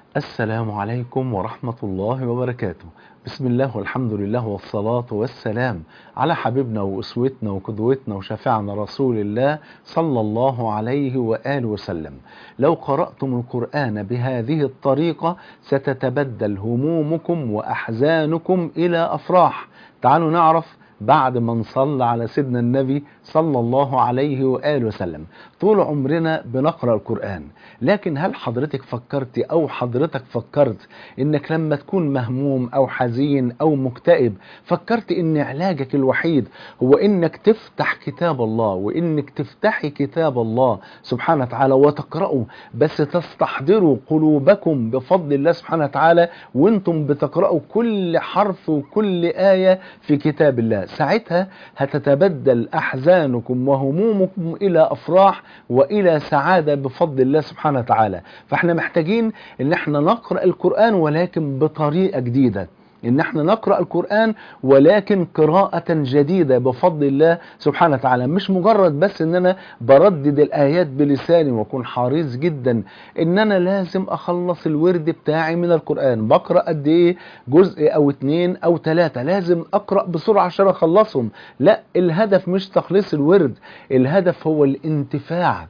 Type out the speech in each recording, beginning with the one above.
السلام عليكم ورحمة الله وبركاته. بسم الله والحمد لله والصلاة والسلام على حبيبنا وأسوتنا وقدوتنا وشفيعنا رسول الله صلى الله عليه وآله وسلم. لو قرأتم القرآن بهذه الطريقة ستتبدل همومكم وأحزانكم إلى أفراح. تعالوا نعرف بعد ما نصلي على سيدنا النبي صلى الله عليه وآله وسلم. طول عمرنا بنقرأ القرآن، لكن هل حضرتك فكرت أو حضرتك فكرت إنك لما تكون مهموم أو حزين أو مكتئب فكرت إن علاجك الوحيد هو إنك تفتح كتاب الله وإنك تفتحي كتاب الله سبحانه وتعالى وتقرأوا، بس تستحضروا قلوبكم بفضل الله سبحانه وتعالى وإنتم بتقرأوا كل حرف وكل آية في كتاب الله. ساعتها هتتبدل أحزانكم وهمومكم إلى أفراح وإلى سعادة بفضل الله سبحانه وتعالى. فاحنا محتاجين ان احنا نقرأ القرآن ولكن بطريقة جديدة، ان احنا نقرأ القرآن ولكن قراءة جديدة بفضل الله سبحانه وتعالى. مش مجرد بس ان انا بردد الايات بلساني واكون حريص جدا ان انا لازم اخلص الورد بتاعي من القرآن. بقرأ قد ايه؟ جزء او 2 أو 3، لازم اقرأ بسرعة عشان اخلصهم. لا، الهدف مش تخليص الورد، الهدف هو الانتفاع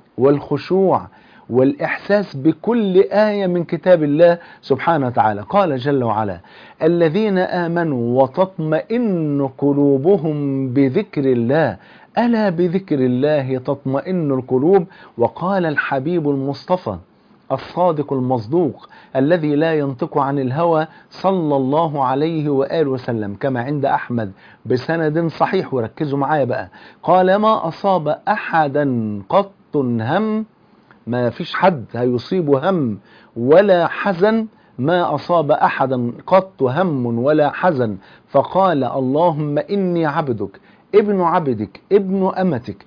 والخشوع والإحساس بكل آية من كتاب الله سبحانه وتعالى. قال جل وعلا: الذين آمنوا وتطمئن قلوبهم بذكر الله، ألا بذكر الله تطمئن القلوب. وقال الحبيب المصطفى الصادق المصدوق الذي لا ينطق عن الهوى صلى الله عليه وآله وسلم كما عند أحمد بسند صحيح، وركزوا معايا بقى، قال: ما أصاب أحدا قط هم، ما فيش حد هيصيبه هم ولا حزن، ما أصاب أحدا قط هم ولا حزن، فقال: اللهم إني عبدك ابن عبدك ابن أمتك،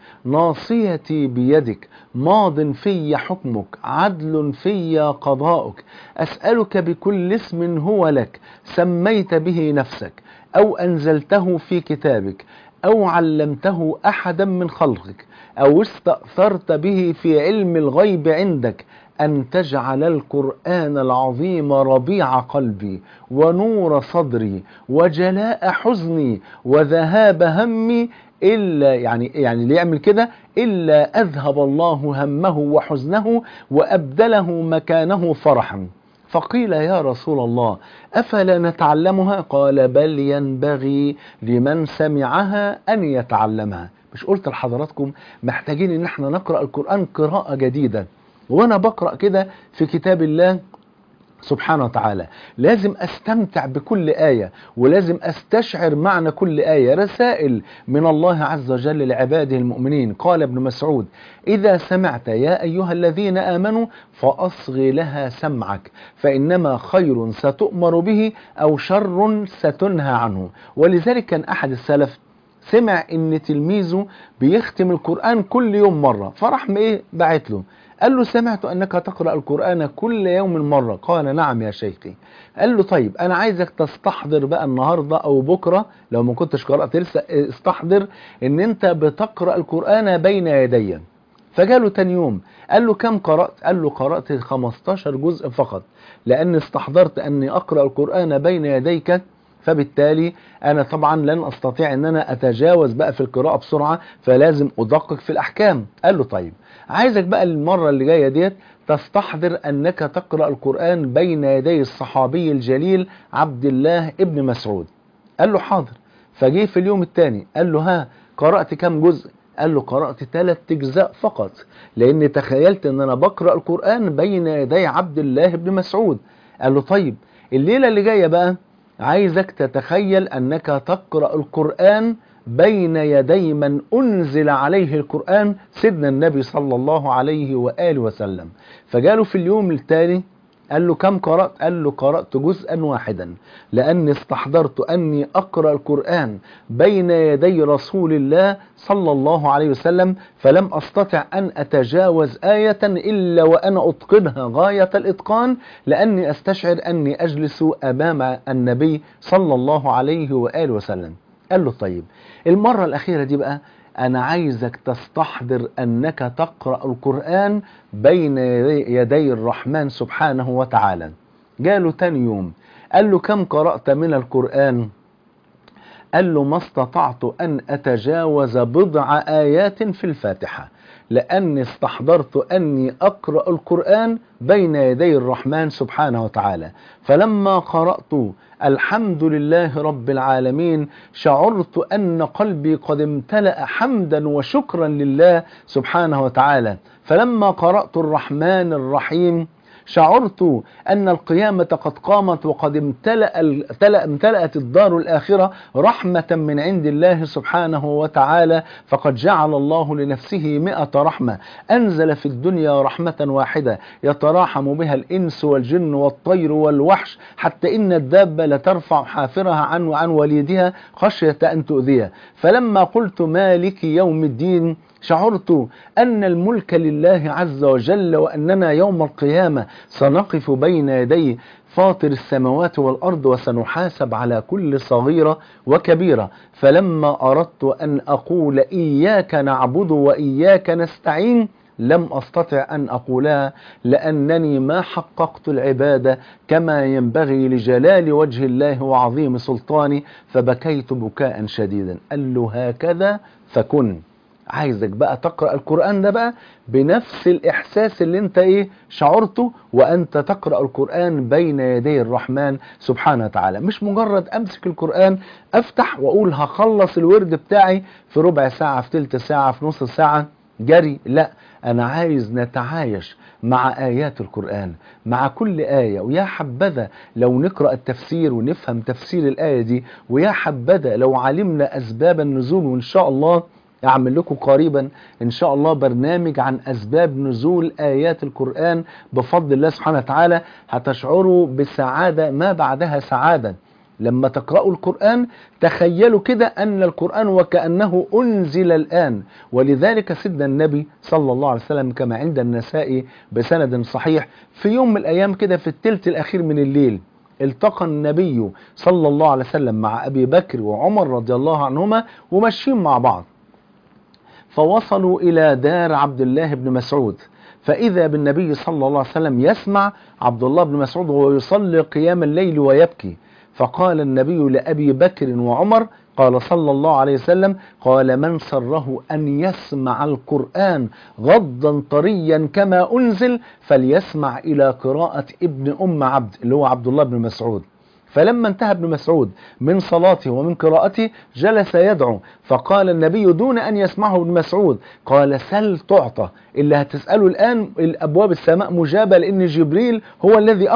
ناصيتي بيدك، ماض في حكمك، عدل في قضاؤك، أسألك بكل اسم هو لك سميت به نفسك أو أنزلته في كتابك أو علمته أحدا من خلقك أو استأثرت به في علم الغيب عندك أن تجعل القرآن العظيم ربيع قلبي ونور صدري وجلاء حزني وذهاب همي، إلا يعني اللي يعمل كده إلا أذهب الله همه وحزنه وأبدله مكانه فرحا. فقيل: يا رسول الله أفلا نتعلمها؟ قال: بل ينبغي لمن سمعها أن يتعلمها. مش قلت لحضراتكم محتاجين ان احنا نقرأ القرآن قراءة جديدة؟ وانا بقرأ كده في كتاب الله سبحانه وتعالى لازم استمتع بكل آية ولازم استشعر معنى كل آية. رسائل من الله عز وجل لعباده المؤمنين. قال ابن مسعود: إذا سمعت يا أيها الذين آمنوا فأصغ لها سمعك، فإنما خير ستؤمر به أو شر ستنهى عنه. ولذلك كان أحد السلف سمع ان تلميذه بيختم القرآن كل يوم مرة، فرح بعت له قال له: سمعت انك تقرأ القرآن كل يوم مرة. قال: نعم يا شيخي. قال له: طيب انا عايزك تستحضر بقى النهاردة او بكرة لو ما كنتش قرأت لسه، استحضر ان انت بتقرأ القرآن بين يدي. فجاله تاني يوم قال له: كم قرأت؟ قال له: قرأت 15 جزء فقط، لأني استحضرت أني أقرأ القرآن بين يديك، فبالتالي أنا طبعا لن أستطيع أن أنا أتجاوز بقى في القراءة بسرعة، فلازم أدقق في الأحكام. قال له: طيب عايزك بقى المرة اللي جاية ديت تستحضر أنك تقرأ القرآن بين يدي الصحابي الجليل عبد الله ابن مسعود. قال له: حاضر. فجيه في اليوم الثاني قال له: ها، قرأت كم جزء؟ قال له: قرأت 3 أجزاء فقط، لأني تخيلت أن أنا بقرأ القرآن بين يدي عبد الله بن مسعود. قال له: طيب الليلة اللي جاية بقى عايزك تتخيل أنك تقرأ القرآن بين يدي من أنزل عليه القرآن سيدنا النبي صلى الله عليه وآله وسلم. فجاله في اليوم التالي قال له: كم قرأت؟ قال له: قرأت جزءا واحدا، لأني استحضرت أني أقرأ القرآن بين يدي رسول الله صلى الله عليه وسلم، فلم أستطع أن أتجاوز آية إلا وأنا أتقنها غاية الإتقان، لأني أستشعر أني أجلس أمام النبي صلى الله عليه وآله وسلم. قال له: طيب المرة الأخيرة دي بقى أنا عايزك تستحضر أنك تقرأ القرآن بين يدي الرحمن سبحانه وتعالى. جاله تاني يوم قال له كم قرأت من القرآن؟ قال له ما استطعت أن أتجاوز بضع آيات في الفاتحة، لأني استحضرت أني أقرأ القرآن بين يدي الرحمن سبحانه وتعالى. فلما قرأت الحمد لله رب العالمين شعرت أن قلبي قد امتلأ حمدا وشكرا لله سبحانه وتعالى. فلما قرأت الرحمن الرحيم شعرت أن القيامة قد قامت وقد امتلأت الدار الآخرة رحمة من عند الله سبحانه وتعالى، فقد جعل الله لنفسه 100 رحمة، أنزل في الدنيا رحمة واحدة يتراحم بها الإنس والجن والطير والوحش، حتى إن الدابة لترفع حافرها عن وليدها خشية أن تؤذيه. فلما قلت مالك يوم الدين شعرت أن الملك لله عز وجل، وأننا يوم القيامة سنقف بين يدي فاطر السماوات والأرض وسنحاسب على كل صغيرة وكبيرة. فلما أردت أن أقول إياك نعبد وإياك نستعين لم أستطع أن أقولها، لأنني ما حققت العبادة كما ينبغي لجلال وجه الله وعظيم سلطانه، فبكيت بكاء شديدا. قال له هكذا فكن. عايزك بقى تقرأ القرآن ده بقى بنفس الإحساس اللي انت شعرته وأنت تقرأ القرآن بين يدي الرحمن سبحانه وتعالى. مش مجرد أمسك القرآن أفتح وأقول هخلص الورد بتاعي في ربع ساعة، في تلت ساعة، في نص ساعة جري. لا، أنا عايز نتعايش مع آيات القرآن، مع كل آية. ويا حبذا لو نقرأ التفسير ونفهم تفسير الآية دي، ويا حبذا لو علمنا أسباب النزول. وإن شاء الله أعمل لكم قريبا إن شاء الله برنامج عن أسباب نزول آيات القرآن بفضل الله سبحانه وتعالى. هتشعروا بسعادة ما بعدها سعادة. لما تقرأوا القرآن تخيلوا كده أن القرآن وكأنه أنزل الآن. ولذلك سيدنا النبي صلى الله عليه وسلم كما عند النسائي بسند صحيح، في يوم من الأيام كده في الثلث الأخير من الليل التقى النبي صلى الله عليه وسلم مع أبي بكر وعمر رضي الله عنهما وماشيين مع بعض، فوصلوا إلى دار عبد الله بن مسعود، فإذا بالنبي صلى الله عليه وسلم يسمع عبد الله بن مسعود وهو يصلي قيام الليل ويبكي. فقال النبي لأبي بكر وعمر، قال صلى الله عليه وسلم، قال من سره أن يسمع القرآن غضا طريا كما أنزل فليسمع إلى قراءة ابن أم عبد اللي هو عبد الله بن مسعود. فلما انتهى ابن مسعود من صلاته ومن قراءته جلس يدعو، فقال النبي دون أن يسمعه ابن مسعود، قال سل تعطى، اللي هتسأله الآن الأبواب السماء مجابة، لأن جبريل هو الذي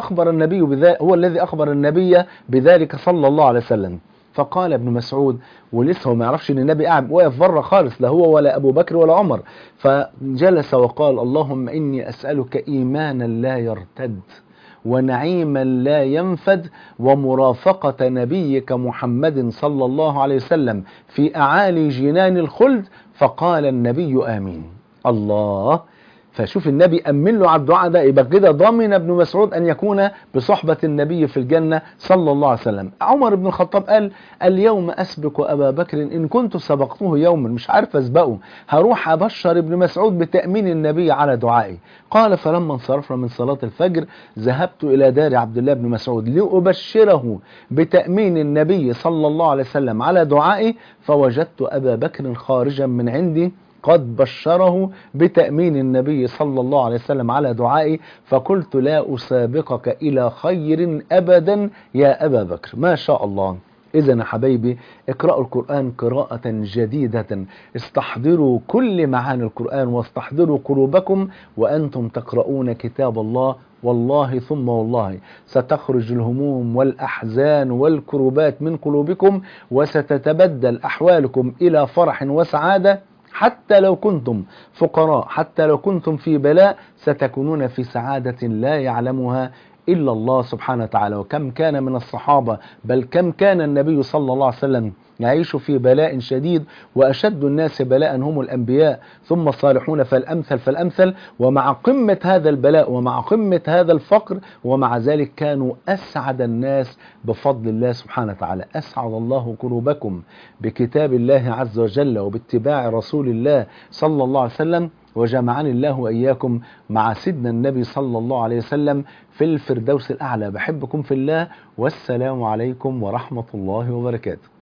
أخبر النبي بذلك صلى الله عليه وسلم. فقال ابن مسعود، ولسه ما يعرفش ان النبي قاعد واقف بره خالص، لا هو ولا ابو بكر ولا عمر، فجلس وقال اللهم اني اسالك ايمانا لا يرتد ونعيما لا ينفد ومرافقة نبيك محمد صلى الله عليه وسلم في أعالي جنان الخلد. فقال النبي آمين. الله، فشوف النبي أمن له على الدعاء ده، يبقى كده ضامن ابن مسعود أن يكون بصحبة النبي في الجنة صلى الله عليه وسلم. عمر بن الخطاب قال اليوم أسبق أبا بكر إن كنت سبقته يوما، مش عارف أسبقه، هروح أبشر ابن مسعود بتأمين النبي على دعائي. قال فلما انصرفنا من صلاة الفجر ذهبت إلى دار عبد الله بن مسعود لأبشره بتأمين النبي صلى الله عليه وسلم على دعائي، فوجدت أبا بكر خارجا من عندي قد بشره بتأمين النبي صلى الله عليه وسلم على دعائي، فقلت لا أسابقك إلى خير أبدا يا أبا بكر. ما شاء الله. إذن يا حبايبي اقرأوا القرآن قراءة جديدة، استحضروا كل معاني القرآن واستحضروا قلوبكم وأنتم تقرؤون كتاب الله. والله ثم والله ستخرج الهموم والأحزان والكروبات من قلوبكم، وستتبدل أحوالكم إلى فرح وسعادة. حتى لو كنتم فقراء، حتى لو كنتم في بلاء، ستكونون في سعادة لا يعلمها إلا الله سبحانه وتعالى. وكم كان من الصحابة، بل كم كان النبي صلى الله عليه وسلم يعيش في بلاء شديد، وأشد الناس بلاء هم الأنبياء، ثم الصالحون فالأمثل فالأمثل. ومع قمة هذا البلاء ومع قمة هذا الفقر، ومع ذلك كانوا أسعد الناس بفضل الله سبحانه وتعالى. أسعد الله قلوبكم بكتاب الله عز وجل وباتباع رسول الله صلى الله عليه وسلم، وجمعني الله وإياكم مع سيدنا النبي صلى الله عليه وسلم في الفردوس الأعلى. بحبكم في الله، والسلام عليكم ورحمة الله وبركاته.